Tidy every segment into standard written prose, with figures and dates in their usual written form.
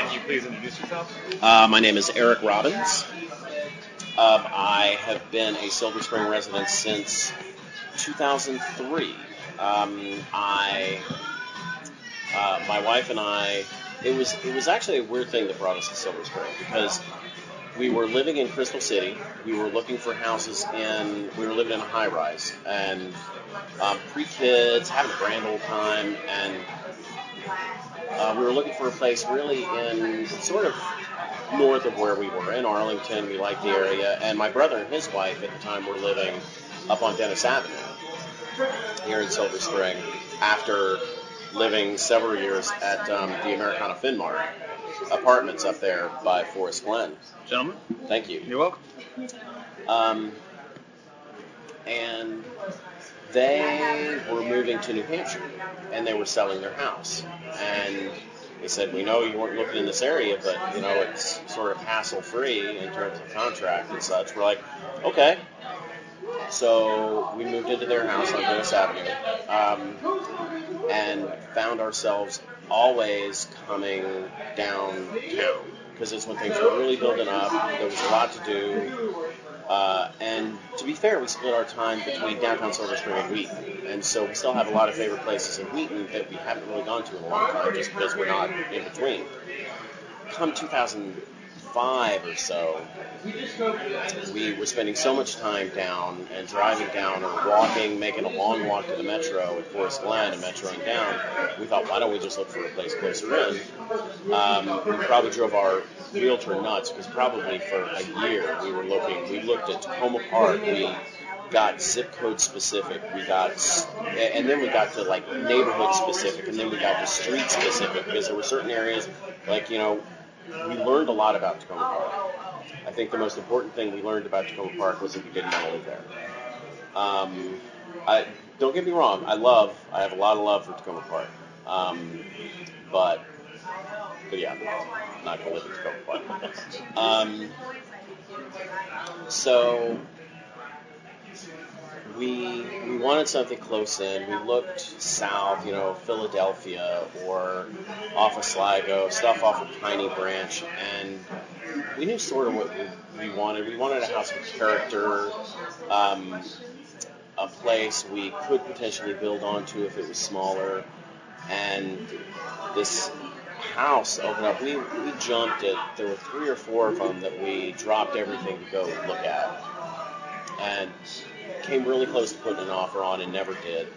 Can you please introduce yourself? My name is Eric Robbins. I have been a Silver Spring resident since 2003. My wife and I, it was actually a weird thing that brought us to Silver Spring because we were living in Crystal City. We were looking for houses we were living in a high-rise, and pre-kids, having a grand old time, and we were looking for a place really in sort of north of where we were, in Arlington. We liked the area, and my brother and his wife at the time were living up on Dennis Avenue here in Silver Spring after living several years at the Americana Finmart apartments up there by Forest Glen. Gentlemen. Thank you. You're welcome. And they were moving to New Hampshire, and they were selling their house. And they said, we know you weren't looking in this area, but, it's sort of hassle-free in terms of contract and such. We're like, okay. So we moved into their house on Dennis Avenue and found ourselves always coming downtown because it's when things were really building up. There was a lot to do. And to be fair, we split our time between downtown Silver Spring and Wheaton. And so we still have a lot of favorite places in Wheaton that we haven't really gone to in a long time just because we're not in between. Come 2005 or so, we were spending so much time down and driving down or walking, making a long walk to the Metro at Forest Glen and metroing down. We thought, why don't we just look for a place closer in? We probably drove our realtor nuts because probably for a year we looked at Tacoma Park. We got zip code specific, and then we got to like neighborhood specific, and then we got to street specific because there were certain areas we learned a lot about Tacoma Park. I think the most important thing we learned about Tacoma Park was that we didn't want to live there. Don't get me wrong, I have a lot of love for Tacoma Park. But yeah, I'm not going to live in Tacoma Park. So we wanted something close in. We looked south, Philadelphia or off of Sligo, stuff off of Piney Branch, and we knew sort of what we wanted. We wanted a house with character, a place we could potentially build onto if it was smaller, and this house opened up. We jumped it. There were 3 or 4 of them that we dropped everything to go look at, and came really close to putting an offer on and never did,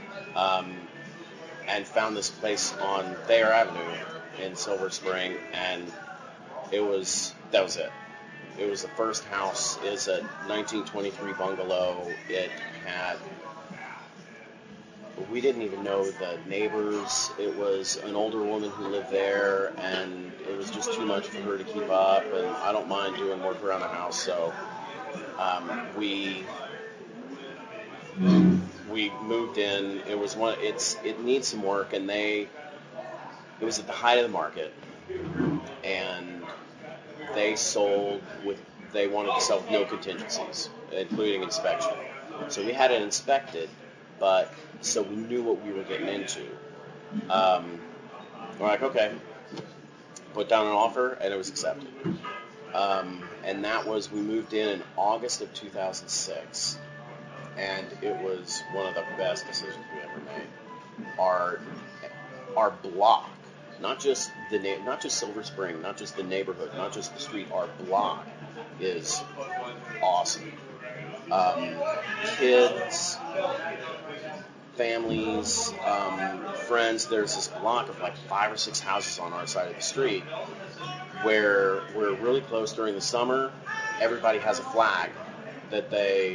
and found this place on Thayer Avenue in Silver Spring, and that was it. It was the first house. It was a 1923 bungalow. We didn't even know the neighbors. It was an older woman who lived there, and it was just too much for her to keep up, and I don't mind doing work around the house, so we moved in. It needs some work, and it was at the height of the market, and they wanted to sell with no contingencies, including inspection. So we had it inspected, so we knew what we were getting into. We're like, okay, put down an offer, and it was accepted. And we moved in August of 2006, and it was one of the best decisions we ever made. Our block, not just Silver Spring, not just the neighborhood, not just the street, our block is awesome. Kids, families, friends. There's this block of like 5 or 6 houses on our side of the street where we're really close during the summer. Everybody has a flag that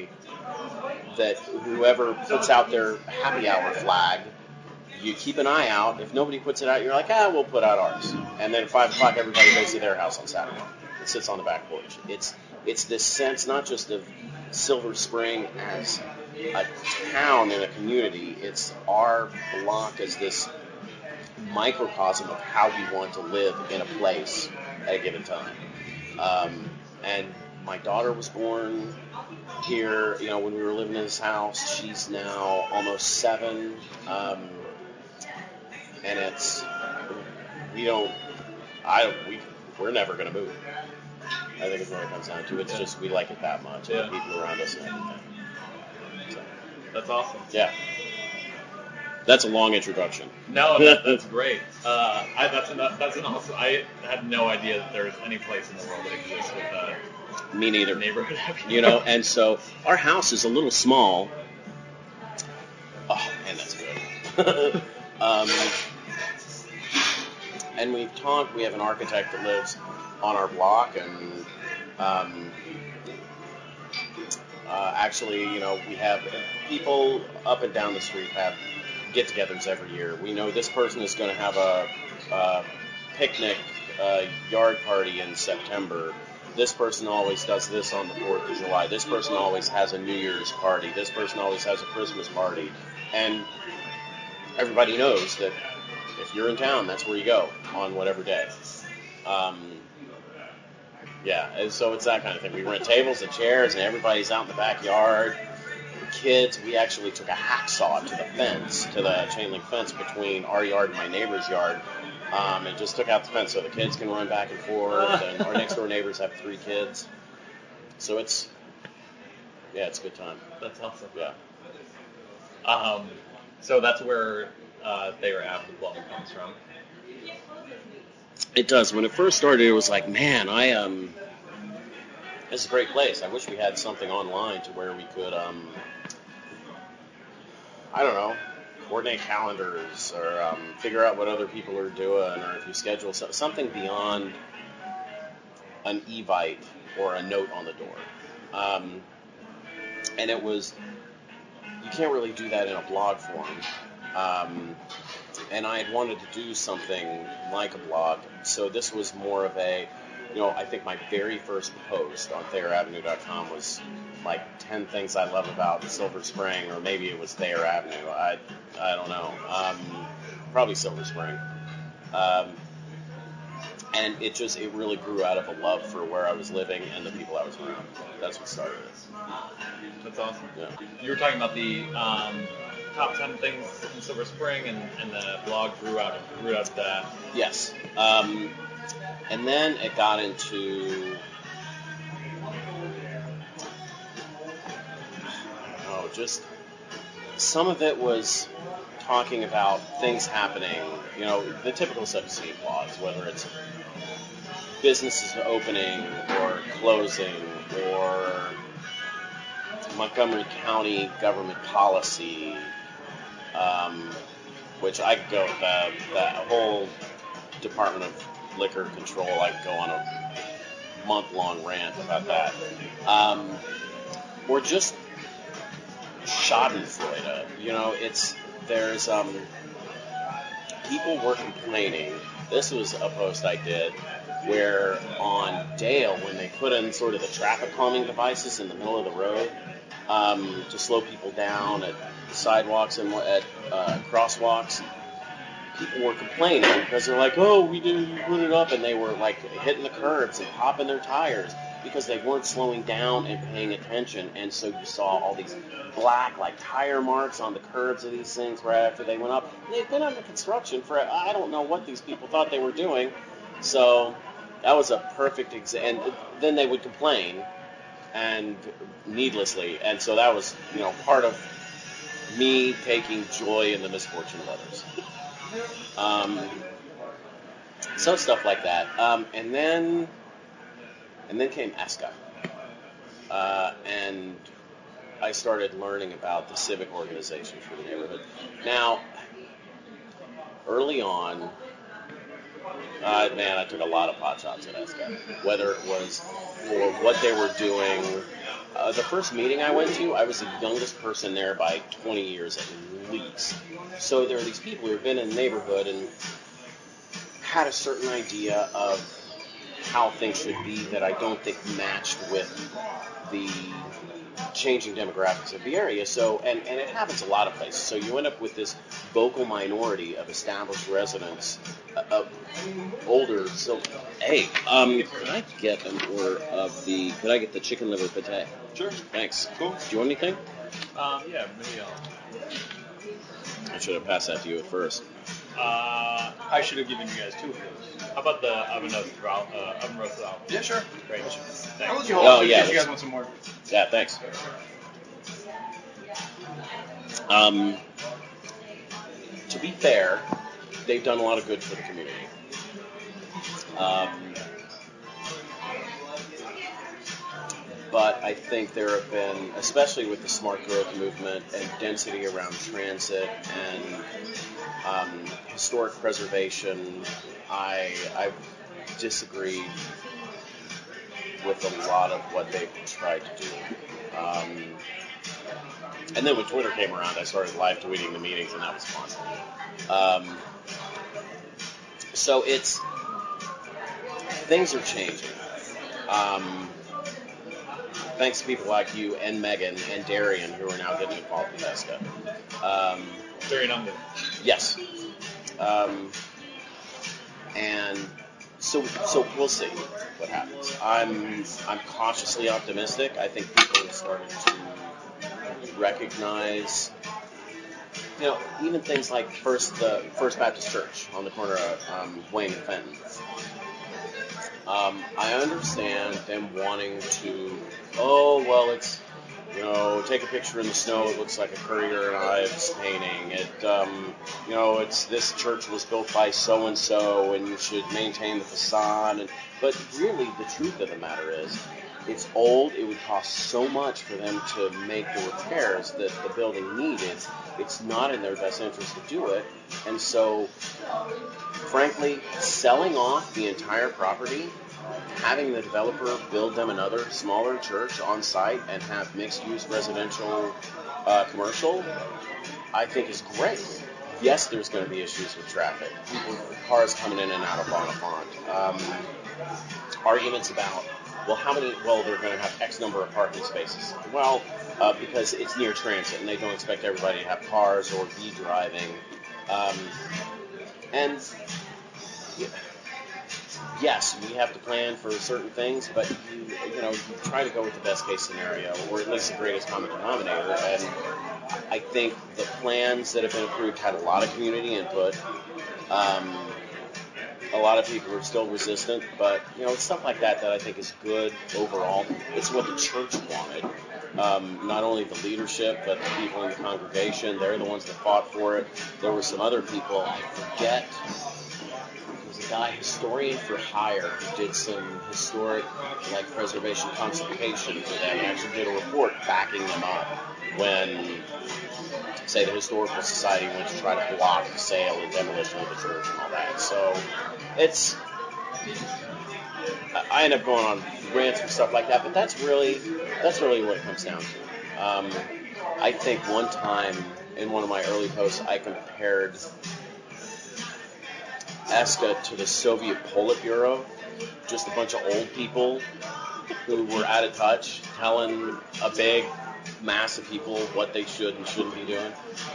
whoever puts out their happy hour flag, you keep an eye out. If nobody puts it out, you're like, we'll put out ours. And then at 5 o'clock, everybody goes to their house on Saturday. It sits on the back porch. It's this sense not just of Silver Spring as a town and a community. It's our block as this microcosm of how we want to live in a place at a given time. And my daughter was born here, when we were living in this house. She's now almost 7. And we're never going to move. I think is what it comes down to. It's just we like it that much, and the people around us and everything. So. That's awesome. Yeah. That's a long introduction. No, that's great. That's an awesome. I had no idea that there was any place in the world that exists with Me neither. Neighborhood happy hour. You know, and so our house is a little small. Oh man, that's good. And we've talked. We have an architect that lives on our block, and actually, you know, we have people up and down the street have get-togethers every year. We know this person is going to have a picnic yard party in September. This person always does this on the 4th of July. This person always has a New Year's party. This person always has a Christmas party. And everybody knows that if you're in town, that's where you go on whatever day. Yeah, and so it's that kind of thing. We rent tables and chairs, and everybody's out in the backyard. Kids, we actually took a hacksaw to the fence, to the chain link fence between our yard and my neighbor's yard, and just took out the fence so the kids can run back and forth. And our next door neighbors have 3 kids, so it's a good time. That's awesome. Yeah. So that's where Thayer Ave, the blog, comes from. It does. When it first started, it was like, man, it's a great place. I wish we had something online to where we could, I don't know, coordinate calendars or figure out what other people are doing, or if you schedule something beyond an evite or a note on the door. And it was, you can't really do that in a blog form. And I had wanted to do something like a blog, so this was more of a, I think my very first post on ThayerAvenue.com was like 10 things I love about Silver Spring, or maybe it was Thayer Avenue. I don't know. Probably Silver Spring. And it really grew out of a love for where I was living and the people I was around. That's what started it. That's awesome. Yeah. You were talking about the top 10 things in Silver Spring, and the blog grew out of that. Yes. And then it got into, just some of it was talking about things happening, the typical stuff you see in blogs, whether it's businesses opening or closing, or Montgomery County government policy, which I could go, the whole Department of Liquor Control, I could go on a month-long rant about that. Or just Schadenfreude. There's people were complaining. This was a post I did where on Dale, when they put in sort of the traffic calming devices in the middle of the road to slow people down at sidewalks and at crosswalks, people were complaining because they're like, oh, we didn't put it up, and they were like hitting the curbs and popping their tires because they weren't slowing down and paying attention. And so you saw all these black tire marks on the curbs of these things right after they went up. They've been under construction for, I don't know what these people thought they were doing. So that was a perfect example. And then they would complain, and needlessly. And so that was, part of me taking joy in the misfortune of others. So stuff like that. And then came ESCA. And I started learning about the civic organization for the neighborhood. Now, early on, I took a lot of pot shots at ESCA, whether it was for what they were doing. The first meeting I went to, I was the youngest person there by 20 years at least. So there are these people who have been in the neighborhood and had a certain idea of how things should be that I don't think matched with the changing demographics of the area. So, and it happens a lot of places. So you end up with this vocal minority of established residents, older. So, hey, could I get an order of could I get the chicken liver pate? Sure. Thanks. Cool. Do you want anything? Yeah, maybe I should have passed that to you at first. I should have given you guys 2 of those. How about the oven roasted album? Yeah, sure. Great. I'll Thanks. let you hold Oh, it yeah, if you let's- guys want some more. Yeah, thanks. To be fair, they've done a lot of good for the community. But I think there have been, especially with the smart growth movement and density around transit and historic preservation, I've disagreed with a lot of what they've tried to do. And then when Twitter came around, I started live tweeting the meetings, and that was fun. So things are changing. Thanks to people like you and Megan and Darian, who are now getting involved with ESCA. Darian Ungden. Yes. And so we'll see what happens. I'm cautiously optimistic. I think people have started to recognize, even things like the First Baptist Church on the corner of Wayne and Fenton. I understand them wanting to, it's, take a picture in the snow. It looks like a Currier and Ives painting. It's this church was built by so and so, and you should maintain the facade. But really, the truth of the matter is, it's old. It would cost so much for them to make the repairs that the building needed. It's not in their best interest to do it. And so, frankly, selling off the entire property, having the developer build them another smaller church on site and have mixed-use residential commercial, I think is great. Yes, there's going to be issues with traffic. Cars coming in and out of Bonifant. Arguments about, they're going to have X number of parking spaces. Because it's near transit and they don't expect everybody to have cars or be driving. Yes, we have to plan for certain things, but you try to go with the best case scenario, or at least the greatest common denominator. And I think the plans that have been approved had a lot of community input. A lot of people are still resistant, but it's stuff like that I think is good overall. It's what the church wanted. Not only the leadership, but the people in the congregation. They're the ones that fought for it. There were some other people, I forget. A guy, historian for hire, who did some historic preservation consultation for them, and actually did a report backing them up when, say, the Historical Society went to try to block the sale and demolition of the church and all that. So I end up going on rants and stuff like that, but that's really what it comes down to. I think one time in one of my early posts I compared ESCA to the Soviet Politburo, just a bunch of old people who were out of touch, telling a big mass of people what they should and shouldn't be doing.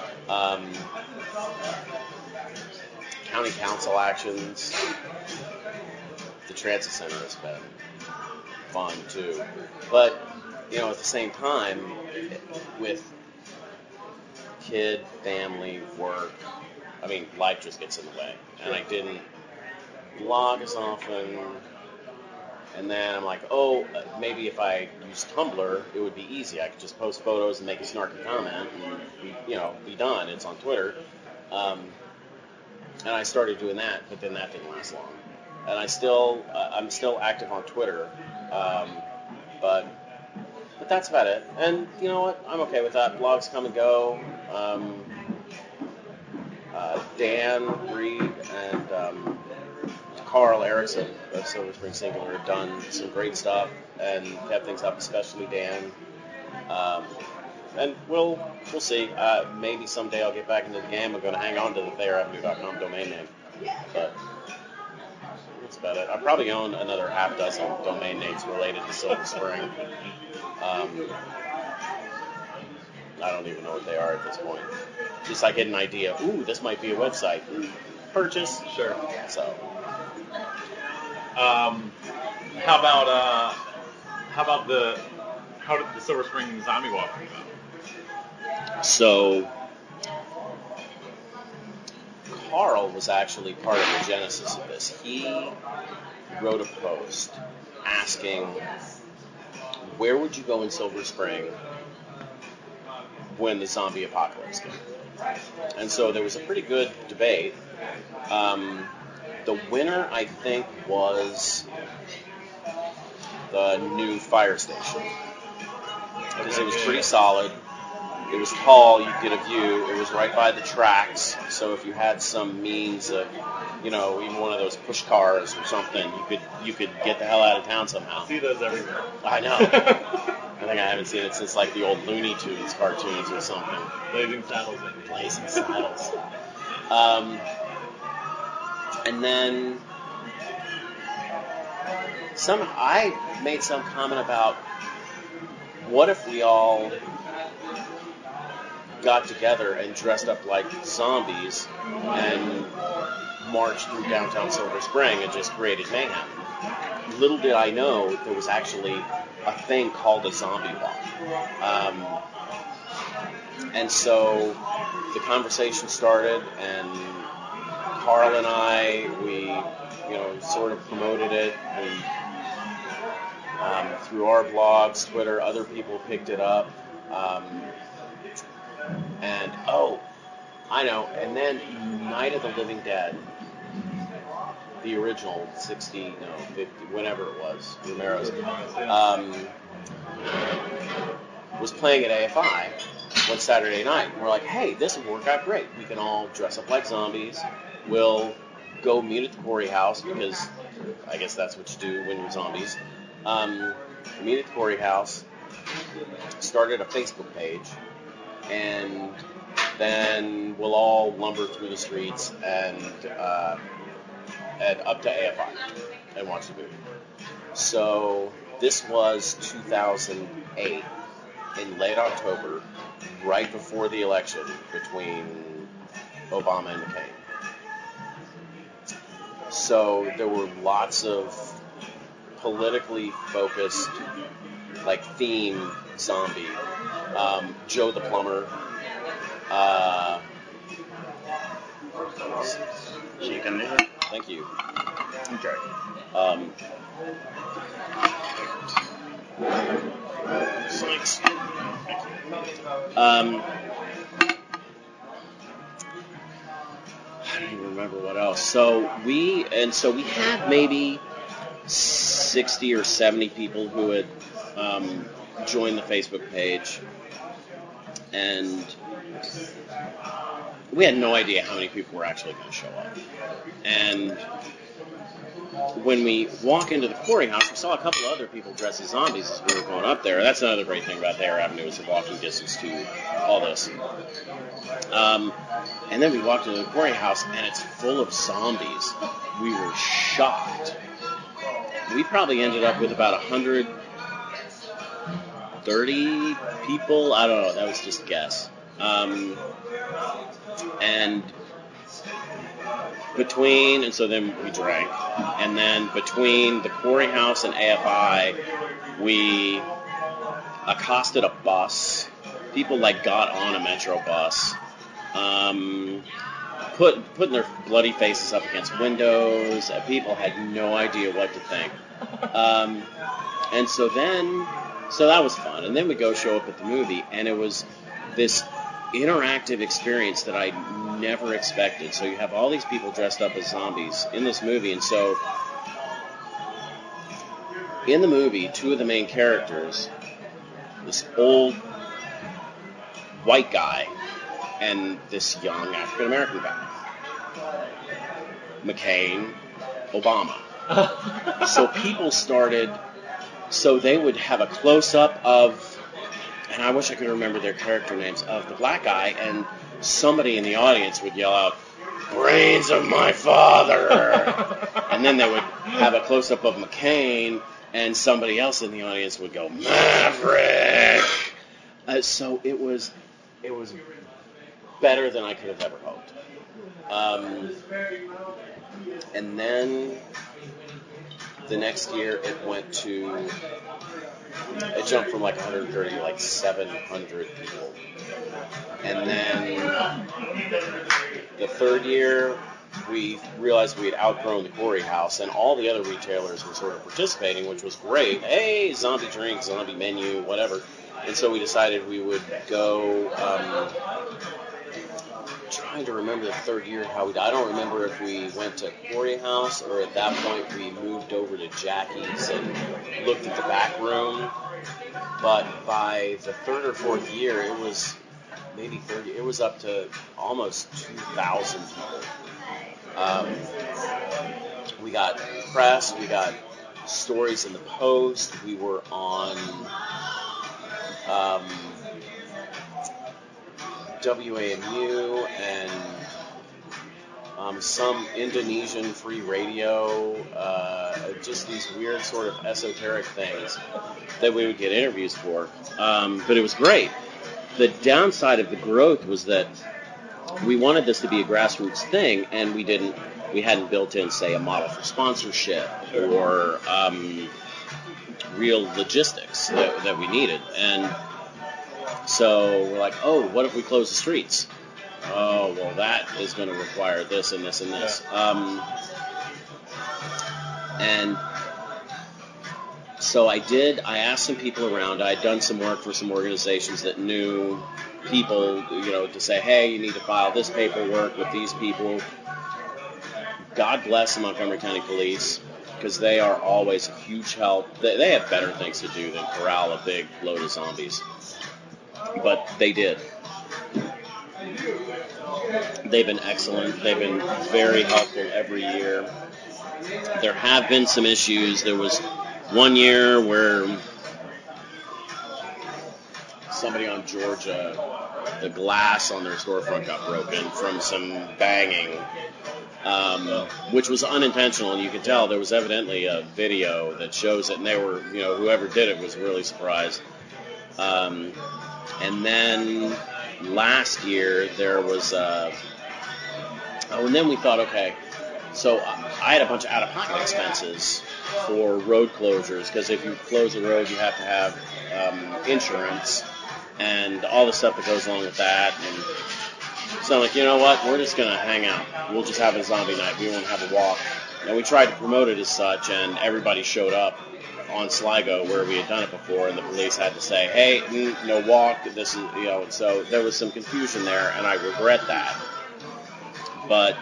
County council actions. The transit center has been fun too, but at the same time, with kid, family, work, life just gets in the way. And I didn't blog as often. And then I'm like, maybe if I use Tumblr, it would be easy. I could just post photos and make a snarky comment and, be done. It's on Twitter. And I started doing that, but then that didn't last long. And I'm still active on Twitter. But that's about it. And you know what? I'm okay with that. Blogs come and go. Dan Reed and Carl Erickson of Silver Spring Singular have done some great stuff and kept things up, especially Dan. And we'll see. Maybe someday I'll get back into the game. I'm going to hang on to the ThayerAvenue.com domain name. But that's about it. I probably own another half dozen domain names related to Silver Spring. I don't even know what they are at this point. Just I get an idea. Ooh, this might be a website. Purchase. Sure. So. How did the Silver Spring Zombie Walk come about? So, Carl was actually part of the genesis of this. He wrote a post asking, where would you go in Silver Spring when the zombie apocalypse came? And so there was a pretty good debate. The winner, I think, was the new fire station, because it was pretty solid. It was tall, you could get a view. It was right by the tracks, so if you had some means of, even one of those push cars or something, you could get the hell out of town somehow. I see those everywhere. I know. I think I haven't seen it since like the old Looney Tunes cartoons or something. Blazing Saddles. Blazing Saddles. And then I made some comment about, what if we all got together and dressed up like zombies and marched through downtown Silver Spring and just created mayhem? Little did I know there was actually a thing called a zombie walk. And so the conversation started, and Carl and I, we sort of promoted it. Through our blogs, Twitter, other people picked it up. And I know. And then Night of the Living Dead, the original 50, whenever it was, Romero's, was playing at AFI one Saturday night. And we're like, hey, this would work out great. We can all dress up like zombies. We'll go meet at the Quarry House, because I guess that's what you do when you're zombies. Meet at the Quarry House, started a Facebook page, and then we'll all lumber through the streets and up to AFI and watch the movie. So this was 2008, in late October, right before the election between Obama and McCain. So there were lots of politically focused, like, theme zombie. Joe the Plumber. Chicken dinner. Thank you. Okay. Thanks. I don't even remember what else. So we had maybe 60 or 70 people who had joined the Facebook page, and we had no idea how many people were actually going to show up. And when we walk into the Quarry House, we saw a couple of other people dressed as zombies as we were going up there. That's another great thing about Thayer Avenue, is the walking distance to all this. And then we walked into the Quarry House, and it's full of zombies. We were shocked. We probably ended up with about 130 people. I don't know. That was just a guess. And so then we drank. And then between the Quarry House and AFI, we accosted a bus. People, got on a Metro bus. Putting their bloody faces up against windows. People had no idea what to think. And so that was fun. And then we go show up at the movie, and it was this interactive experience that I never expected. So you have all these people dressed up as zombies in this movie, and so in the movie, two of the main characters, this old white guy and this young African-American guy. McCain, Obama. So people started, so they would have a close-up of, and I wish I could remember their character names, of the black guy, and somebody in the audience would yell out, "Brains of my father!" And then they would have a close-up of McCain, and somebody else in the audience would go, "Maverick!" So it was better than I could have ever hoped. And then the next year it jumped from 130 to 700 people. And then the third year, we realized we had outgrown the Quarry House, and all the other retailers were sort of participating, which was great. Hey, zombie drink, zombie menu, whatever. And so we decided we would go. Trying to remember the third year how I don't remember if we went to Quarry House or at that point we moved over to Jackie's and looked at the back room. But by the third or fourth year, it was maybe 30. It was up to almost 2,000 people. We got press. We got stories in the Post. We were on WAMU and some Indonesian free radio, just these weird sort of esoteric things that we would get interviews for. But it was great. The downside of the growth was that we wanted this to be a grassroots thing, and we hadn't built in, say, a model for sponsorship or real logistics that we needed. And so we're like, oh, what if we close the streets? Oh, well, that is going to require this and this and this. And so I asked some people around. I had done some work for some organizations that knew people, to say, hey, you need to file this paperwork with these people. God bless the Montgomery County Police, because they are always a huge help. They have better things to do than corral a big load of zombies. But they did. They've been excellent. They've been very helpful every year. There have been some issues. There was one year where somebody on Georgia, the glass on their storefront got broken from some banging, which was unintentional, and you could tell there was evidently a video that shows it, and they were, whoever did it was really surprised. And then last year there was, and then we thought, okay, so I had a bunch of out-of-pocket expenses for road closures, because if you close a road, you have to have insurance and all the stuff that goes along with that. And so I'm like, you know what, we're just going to hang out. We'll just have a zombie night. We won't have a walk. And we tried to promote it as such, and everybody showed up on Sligo where we had done it before, and the police had to say, hey, no walk, this is, so there was some confusion there, and I regret that. But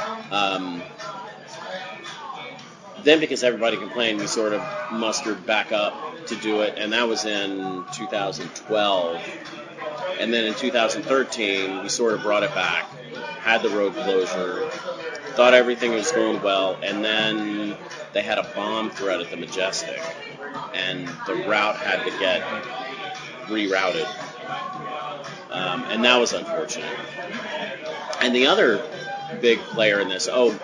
then because everybody complained, we sort of mustered back up to do it, and that was in 2012. And then in 2013, we sort of brought it back, had the road closure, thought everything was going well, and then they had a bomb threat at the Majestic, and the route had to get rerouted, and that was unfortunate. And the other big player in this, so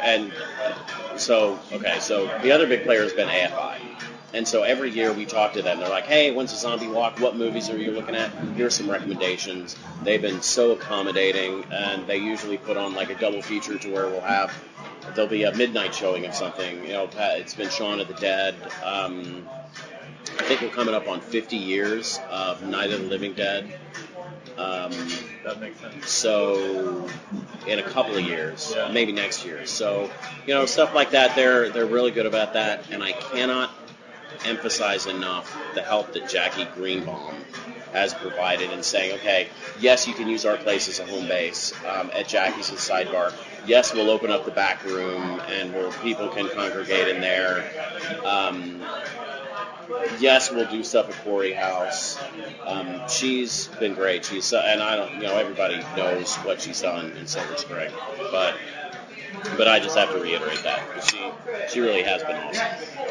the other big player has been AFI. And so every year we talk to them. They're like, hey, when's the zombie walk? What movies are you looking at? Here's some recommendations. They've been so accommodating, and they usually put on like a double feature to where there'll be a midnight showing of something. It's been Shaun of the Dead. I think we're coming up on 50 years of Night of the Living Dead. That makes sense. So in a couple of years, maybe next year. So, stuff like that, they're really good about that, and I cannot emphasize enough the help that Jackie Greenbaum has provided in saying, okay, yes, you can use our place as a home base at Jackie's and Sidebar. Yes, we'll open up the back room and where people can congregate in there. Yes, we'll do stuff at Quarry House. She's been great. And I don't, everybody knows what she's done in Silver Spring, but I just have to reiterate that because she really has been awesome.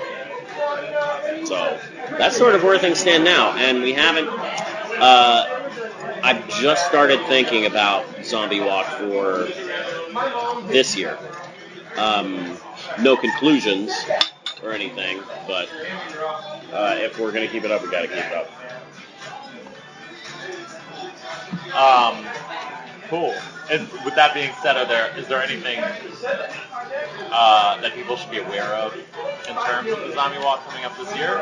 So that's sort of where things stand now, and we haven't. I've just started thinking about Zombie Walk for this year. No conclusions or anything, but if we're going to keep it up, we got to keep it up. Cool. And with that being said, is there anything that people should be aware of in terms of the Zombie Walk coming up this year?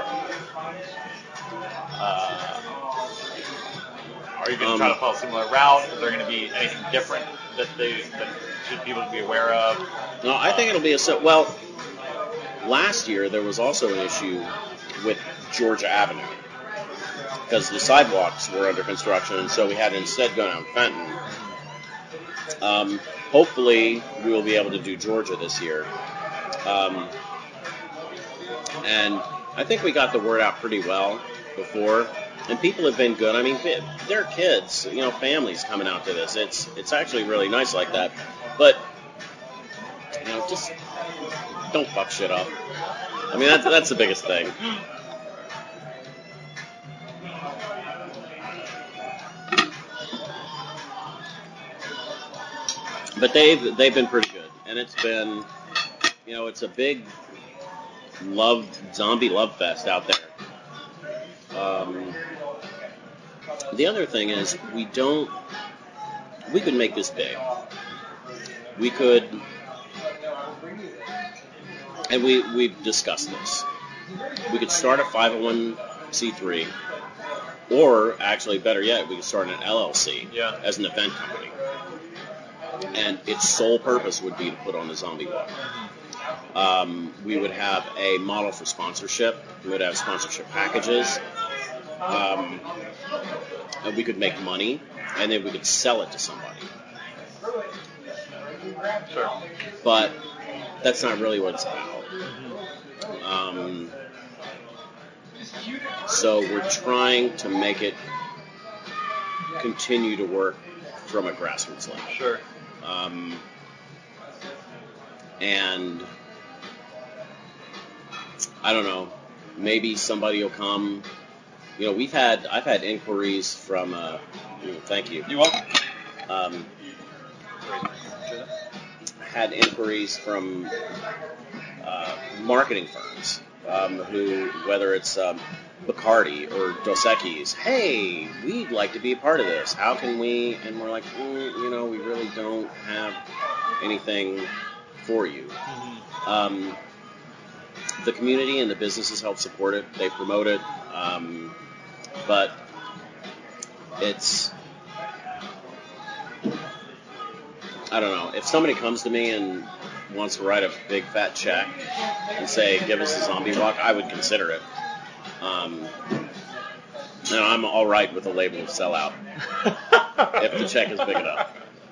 Are you going to try to follow a similar route? Is there going to be anything different that should people be aware of? No, I think it'll be well. Last year there was also an issue with Georgia Avenue because the sidewalks were under construction, and so we had to instead go down Fenton. Hopefully we will be able to do Georgia this year. And I think we got the word out pretty well before, and people have been good. I mean, they're kids, families coming out to this. It's actually really nice like that. But, just don't fuck shit up. I mean, that's the biggest thing. But they've been pretty good, and it's been, it's a big zombie love fest out there. The other thing is we could make this big. We could, and we've discussed this. We could start a 501c3, or actually better yet, we could start an LLC as an event company. And its sole purpose would be to put on the zombie walk. We would have a model for sponsorship. We would have sponsorship packages. And we could make money, and then we could sell it to somebody. Sure. But that's not really what it's about. So we're trying to make it continue to work from a grassroots level. Sure. And I don't know, maybe somebody will come. I've had inquiries from. Thank you. You're welcome. Had inquiries from marketing firms who, whether it's Bacardi or Dos Equis, hey, we'd like to be a part of this. How can we? And we're like, we really don't have anything for you. Mm-hmm. The community and the businesses help support it. They promote it. But it's, I don't know. If somebody comes to me and wants to write a big fat check and say, give us a zombie walk, I would consider it. I'm all right with a label of sellout if the check is big enough.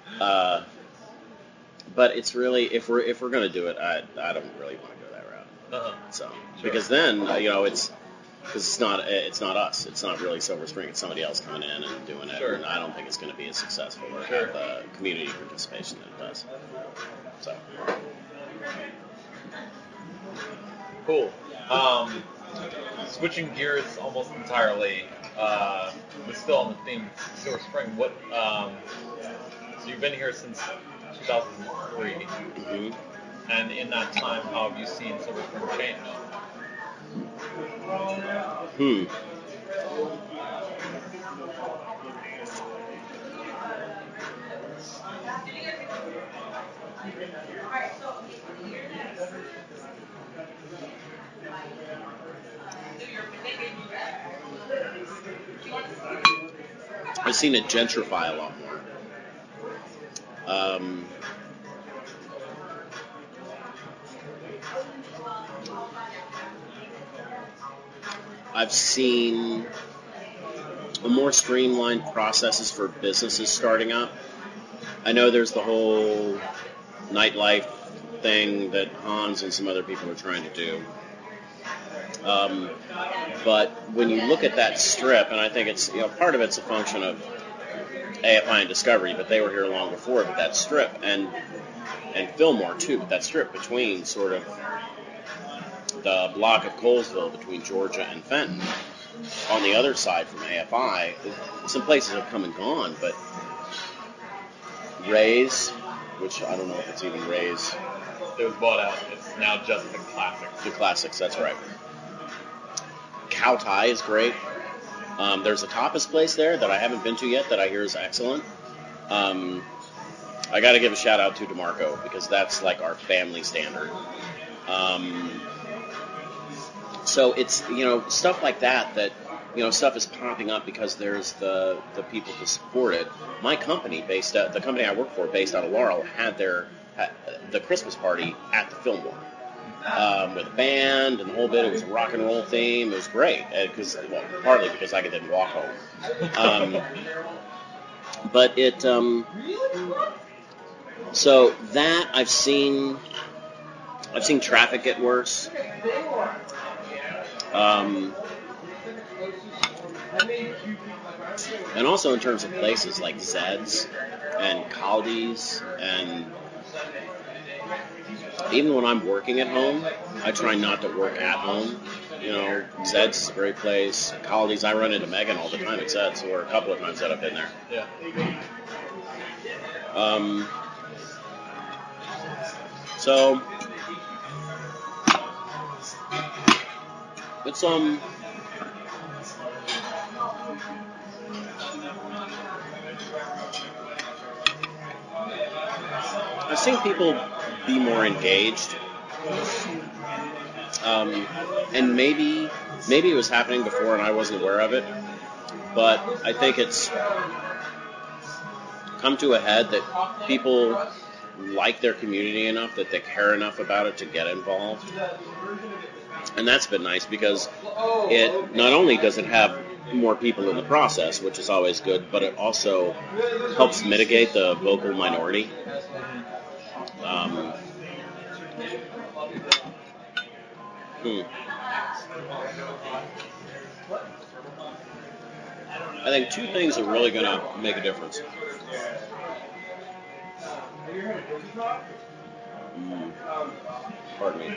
But it's really, if we're going to do it, I don't really want to go that route. Uh-huh. So Sure. because then it's because it's not us. It's not really Silver Spring. It's somebody else coming in and doing it. Sure. And I don't think it's going to be as successful or Sure. have the community participation that it does. So Cool. Switching gears almost entirely, but still on the theme of Silver Spring. What? So you've been here since 2003, mm-hmm. and in that time, how have you seen Silver Spring change? I've seen it gentrify a lot more. I've seen more streamlined processes for businesses starting up. I know there's the whole nightlife thing that Hans and some other people are trying to do. But when you look at that strip, and I think it's, part of it's a function of AFI and Discovery, but they were here long before, but that strip, and Fillmore too, but that strip between sort of the block of Colesville between Georgia and Fenton, on the other side from AFI, some places have come and gone, but Ray's, which I don't know if it's even Ray's. It was bought out. It's now just the Classics. The Classics, that's right. Cow Tie is great. There's a tapas place there that I haven't been to yet that I hear is excellent. I got to give a shout out to DeMarco because that's like our family standard. So it's, stuff like that stuff is popping up because there's the people to support it. My company, the company I work for, based out of Laurel, had the Christmas party at the Fillmore with a band and the whole bit. It was a rock and roll theme. It was great partly because I didn't walk home. But it so that I've seen traffic get worse. And also in terms of places like Zed's and Caldi's, and even when I'm working at home, I try not to work at home. Zed's is a great place. Caldi's, I run into Megan all the time at Zed's, or a couple of times that I've been there. Yeah. So it's I've seen people be more engaged, and maybe it was happening before and I wasn't aware of it, but I think it's come to a head that people like their community enough that they care enough about it to get involved, and that's been nice because it not only does it have more people in the process, which is always good, but it also helps mitigate the vocal minority. I think two things are really going to make a difference. Pardon me.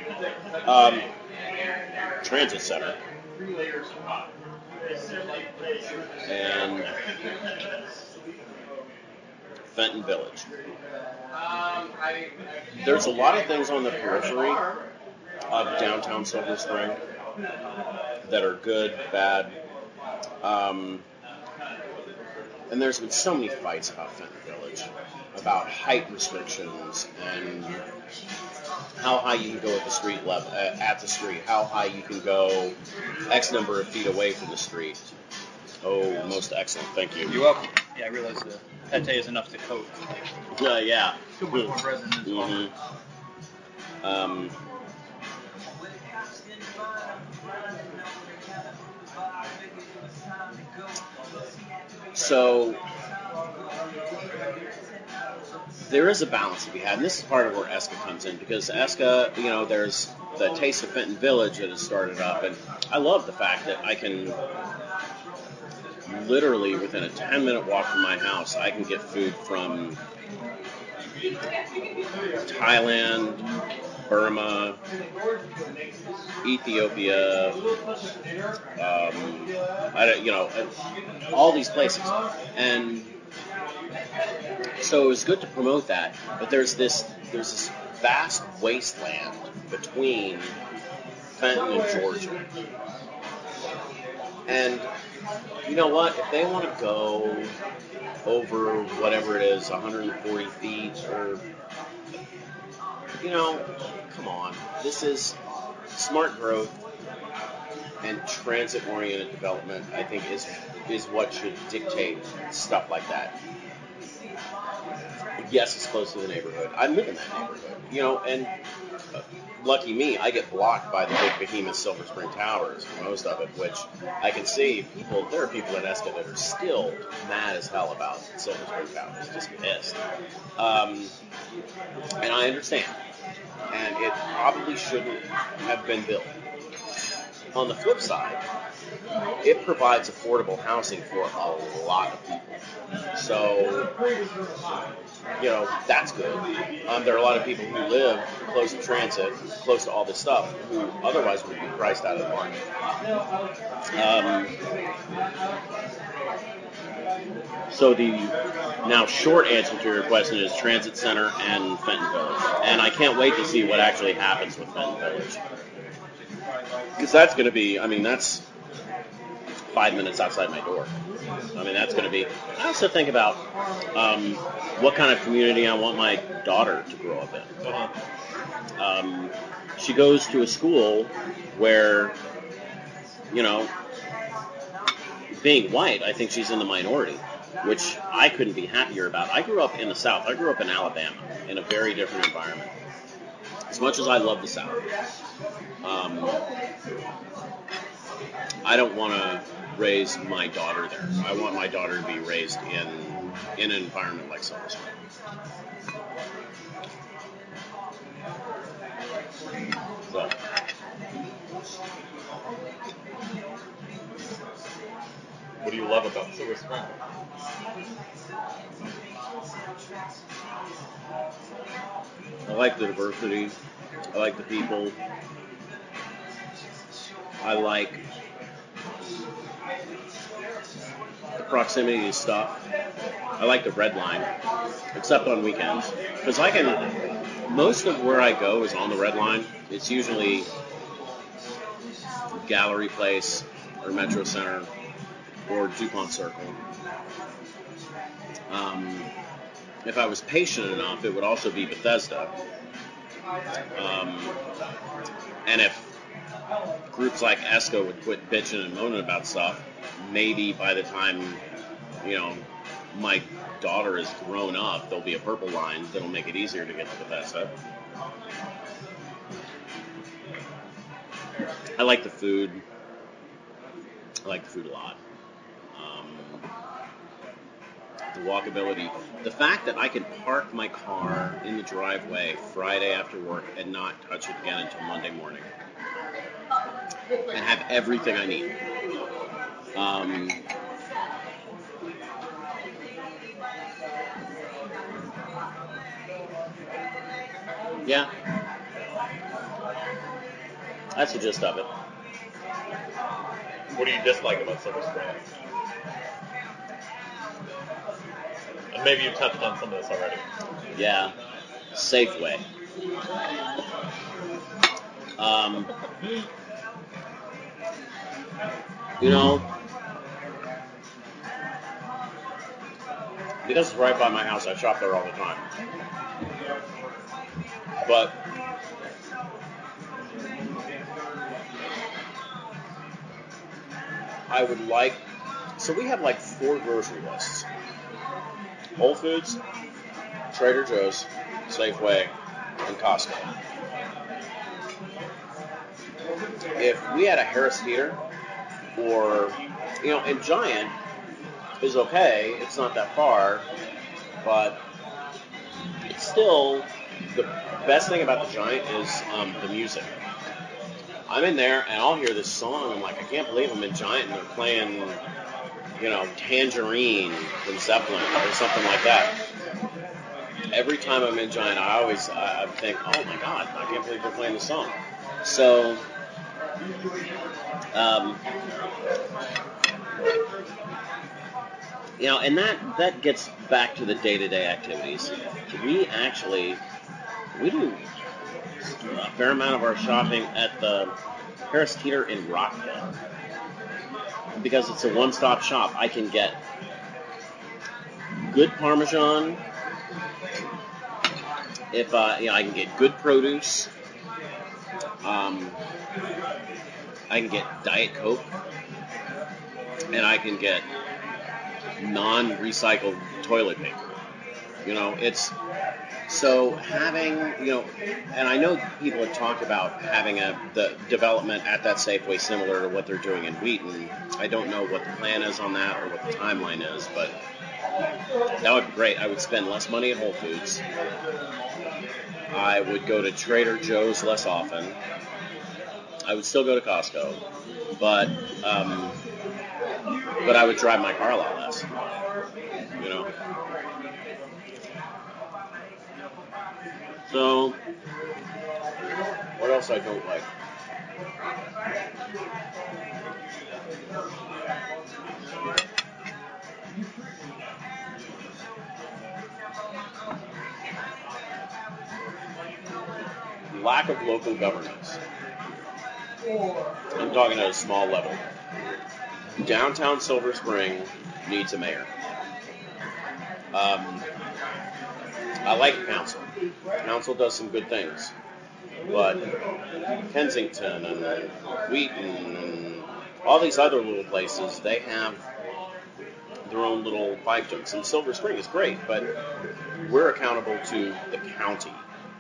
Transit Center and Fenton Village. There's a lot of things on the periphery of downtown Silver Spring that are good, bad, and there's been so many fights about Fenton Village, about height restrictions and how high you can go at the street level, how high you can go X number of feet away from the street. Oh, most excellent, thank you. You're welcome. Yeah, I realize the pate is enough to coat. Yeah. Too much more bread than this one. So there is a balance to be had, and this is part of where ESCA comes in, because ESCA, there's the Taste of Fenton Village that has started up, and I love the fact that I can literally, within a 10-minute walk from my house, I can get food from Thailand, Burma, Ethiopia, all these places. And so it was good to promote that, but there's this vast wasteland between Fenton and Georgia. And you know what? If they want to go over whatever it is, 140 feet, or, come on. This is smart growth and transit-oriented development, I think, is what should dictate stuff like that. Yes, it's close to the neighborhood. I live in that neighborhood, and lucky me, I get blocked by the big behemoth Silver Spring Towers for most of it, which I can see there are people in ESCA that are still mad as hell about Silver Spring Towers, just pissed. And I understand. And it probably shouldn't have been built. On the flip side, it provides affordable housing for a lot of people. So, that's good. There are a lot of people who live close to transit, close to all this stuff, who otherwise would be priced out of the market. So the now short answer to your question is Transit Center and Fenton Village. And I can't wait to see what actually happens with Fenton Village. Because that's going to be, that's 5 minutes outside my door. That's going to be... I also think about what kind of community I want my daughter to grow up in. She goes to a school where, being white, I think she's in the minority, which I couldn't be happier about. I grew up in the South. I grew up in Alabama, in a very different environment. As much as I love the South, I don't want to raise my daughter there. I want my daughter to be raised in an environment like Silver Spring. So. What do you love about Silver Spring? I like the diversity. I like the people. I like the proximity to stuff. I like the red line, except on weekends. Because most of where I go is on the red line. It's usually Gallery Place or Metro Center or DuPont Circle. If I was patient enough, it would also be Bethesda. And if groups like ESCO would quit bitching and moaning about stuff, maybe by the time, my daughter is grown up, there'll be a purple line that'll make it easier to get to Bethesda. I like the food. I like the food a lot. The walkability. The fact that I can park my car in the driveway Friday after work and not touch it again until Monday morning. And have everything I need. Yeah. That's the gist of it. What do you dislike about Silver Spring? And maybe you touched on some of this already. Yeah. Safeway. Because it's right by my house, I shop there all the time. But I would like, so we have like 4 grocery lists. Whole Foods, Trader Joe's, Safeway, and Costco. If we had a Harris Teeter, or, and Giant is okay, it's not that far, but it's still, the best thing about the Giant is the music. I'm in there and I'll hear this song, I'm like, I can't believe I'm in Giant and they're playing, Tangerine from Zeppelin or something like that. Every time I'm in Giant, I think, oh my God, I can't believe they're playing this song. So, and that gets back to the day-to-day activities. We do a fair amount of our shopping at the Harris Teeter in Rockville. Because it's a one-stop shop. I can get good Parmesan. I can get good produce. I can get Diet Coke. And I can get non-recycled toilet paper. It's so having, and I know people have talked about having the development at that Safeway similar to what they're doing in Wheaton. I don't know what the plan is on that or what the timeline is, but that would be great. I would spend less money at Whole Foods. I would go to Trader Joe's less often. I would still go to Costco, but I would drive my car a lot less. So, what else I don't like? Lack of local governance. I'm talking at a small level. Downtown Silver Spring needs a mayor. I like council. Council does some good things. But Kensington and Wheaton and all these other little places, they have their own little fiefdoms. And Silver Spring is great, but we're accountable to the county.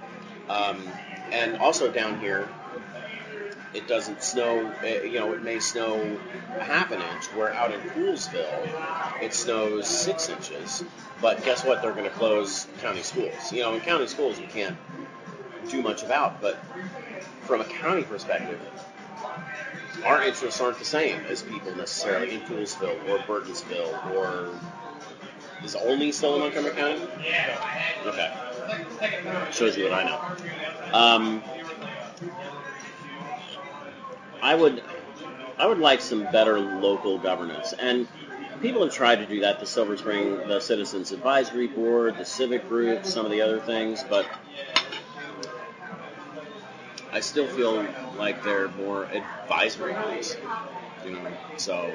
And also down here, it doesn't snow, it may snow a half an inch, where out in Poolsville, it snows 6 inches. But guess what? They're going to close county schools. In county schools, you can't do much about, but from a county perspective, our interests aren't the same as people necessarily in Poolsville or Burtonsville or... Is Olney still in Montgomery County? Okay. Shows you what I know. I would like some better local governance, and people have tried to do that. The Silver Spring, the Citizens Advisory Board, the civic group, some of the other things, but I still feel like they're more advisory groups, So,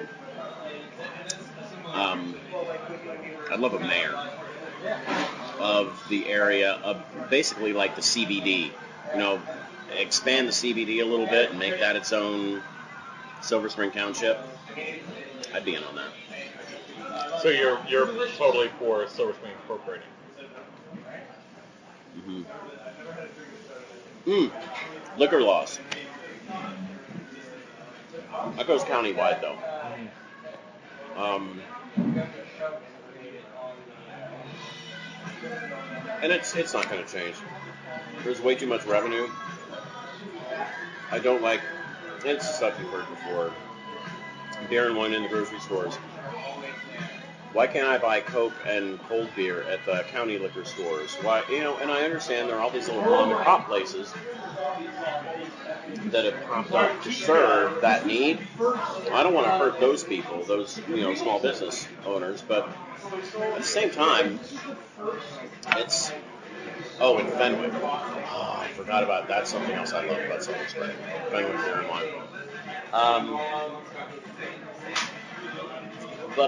I'd love a mayor of the area, of basically like the CBD. Expand the CBD a little bit and make that its own Silver Spring Township. I'd be in on that. So you're totally for Silver Spring incorporating. Liquor laws. That goes countywide though. And it's not going to change. There's way too much revenue. I don't like, it's stuff you've heard before, beer and wine in the grocery stores. Why can't I buy Coke and cold beer at the county liquor stores? Why, and I understand there are all these little mom and pop places that have popped up to serve that need. I don't want to hurt those people, those, small business owners, but at the same time, it's... Oh, and Fenwick. Oh, I forgot about that. That's something else I love about Silver Spring. Fenwick beer and wine. But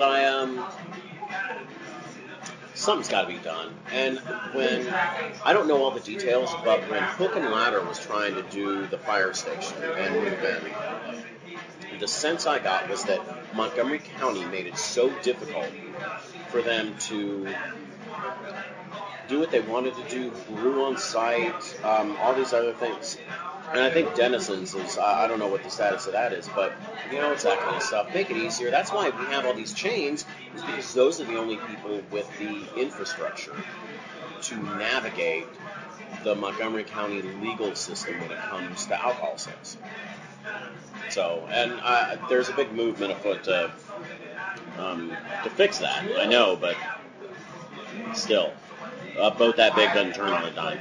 something's got to be done. And when, I don't know all the details, but when Hook and Ladder was trying to do the fire station and move in, the sense I got was that Montgomery County made it so difficult for them to do what they wanted to do, brew on site, all these other things. And I think Denison's is, I don't know what the status of that is, but, it's that kind of stuff. Make it easier. That's why we have all these chains, is because those are the only people with the infrastructure to navigate the Montgomery County legal system when it comes to alcohol sales. So, and there's a big movement afoot to fix that, I know, but still. A boat that big doesn't turn on a dime.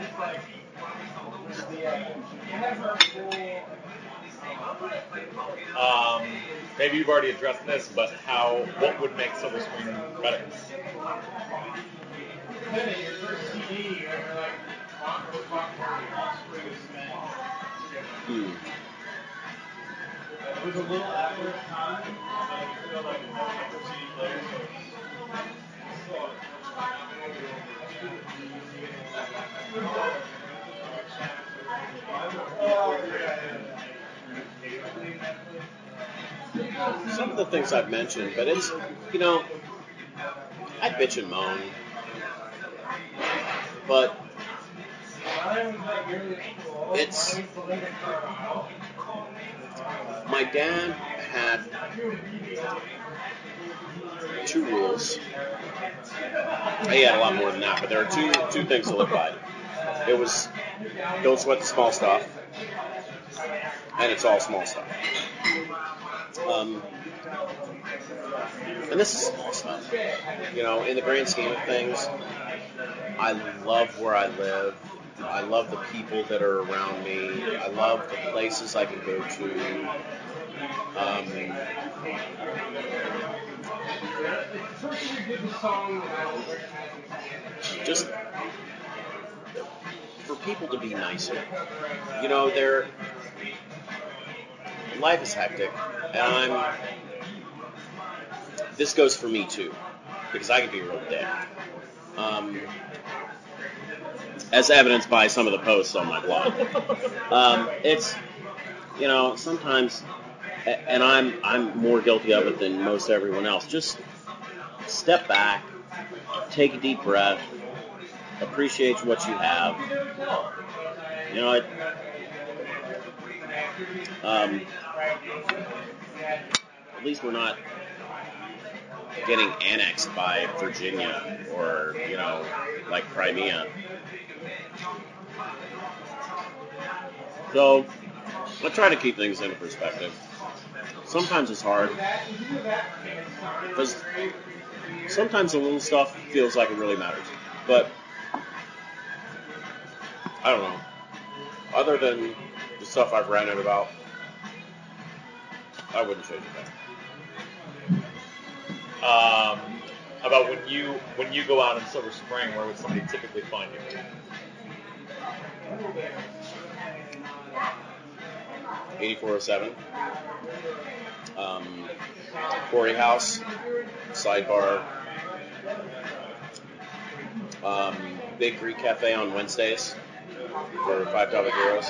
Maybe you've already addressed this, but what would make Silver Spring better? Some of the things I've mentioned, but it's, I bitch and moan, but it's, my dad had 2 rules. He had a lot more than that, but there are two things to live by. It was, don't sweat the small stuff, and it's all small stuff. And this is small stuff. In the grand scheme of things, I love where I live. I love the people that are around me. I love the places I can go to. Just for people to be nicer. Life is hectic, and this goes for me too, because I can be a real dick. As evidenced by some of the posts on my blog. It's, sometimes, and I'm more guilty of it than most everyone else, just step back, take a deep breath, appreciate what you have. You know, at least we're not getting annexed by Virginia or, like Crimea. So I try to keep things into perspective. Sometimes it's hard because sometimes the little stuff feels like it really matters. But I don't know. Other than the stuff I've ranted about, I wouldn't change it back. About when you go out in Silver Spring, where would somebody typically find you? 8407. Quarry House, Sidebar, Big Greek Cafe on Wednesdays for $5 gyros.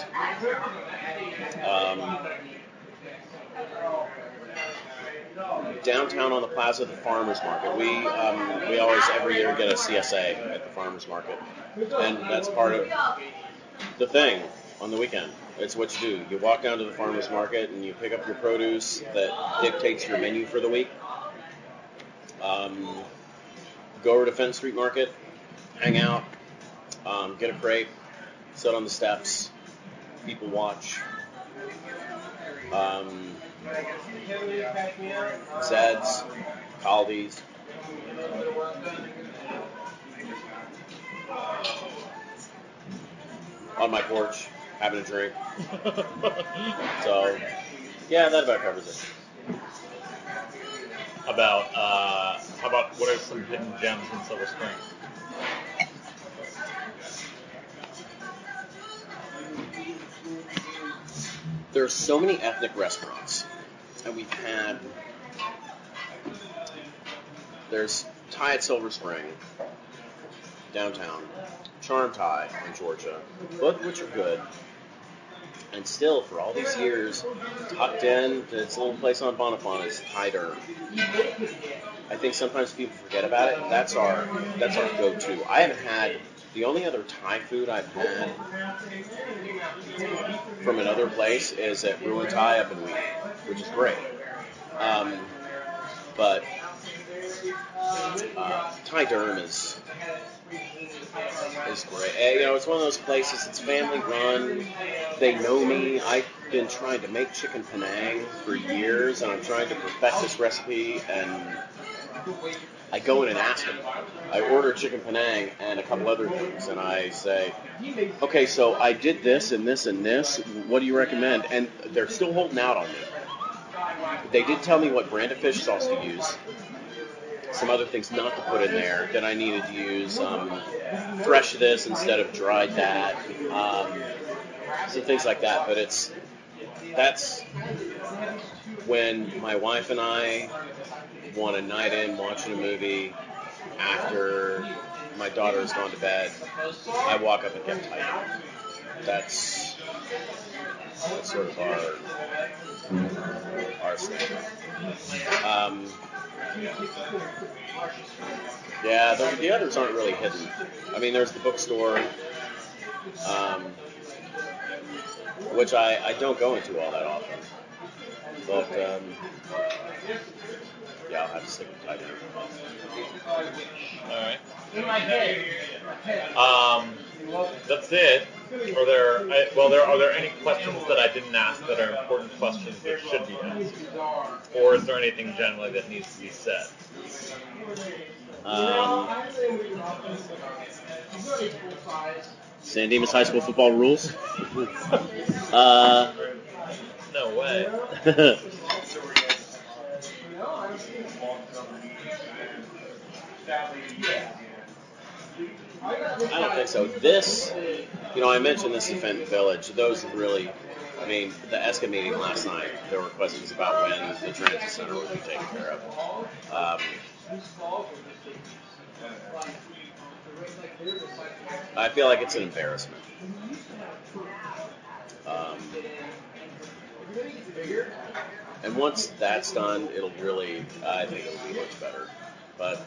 Downtown on the plaza, the farmers market. We always every year get a CSA at the farmers market, and that's part of the thing on the weekend. It's what you do. You walk down to the farmers market and you pick up your produce that dictates your menu for the week. Go over to Fenton Street Market, hang out, get a crepe, sit on the steps, people watch. Zed's, Caldi's. On my porch, having a drink. So, yeah, that about covers it. How about what are some hidden gems in Silver Spring? There's so many ethnic restaurants, and there's Thai at Silver Spring, downtown, Charm Thai in Georgia, both of which are good, and still, for all these years, tucked in to its little place on Bonifant is Thai Derm. I think sometimes people forget about it. That's our go-to. I haven't had. The only other Thai food I've had from another place is at Ruin Thai up in Wheaton, which is great. But Thai Derm is great. It's one of those places. It's family run. They know me. I've been trying to make chicken Penang for years, and I'm trying to perfect this recipe. And I go in and ask them. I order chicken Penang and a couple other things, and I say, okay, so I did this and this and this. What do you recommend? And they're still holding out on me. They did tell me what brand of fish sauce to use. Some other things not to put in there that I needed to use. Fresh this instead of dried that. Some things like that. But that's when my wife and I want a night in watching a movie after my daughter has gone to bed. I walk up and get Thai. That's sort of our standard. Yeah, the others aren't really hidden. I mean, there's the bookstore, which I don't go into all that often. But, yeah, I'll have to stick with Thai Derm. All right. That's it. Are there any questions that I didn't ask that are important questions that should be asked? Or is there anything generally that needs to be said? San Dimas High School football rules? No way. I don't think so. This, I mentioned this in Fenton Village. Those really, the ESCA meeting last night, there were questions about when the transit center would be taken care of. I feel like it's an embarrassment. And once that's done, I think it'll be much better. But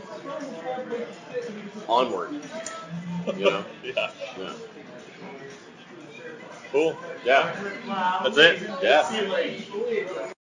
onward, you know. Yeah. Yeah. Cool. Yeah. That's it. Yeah.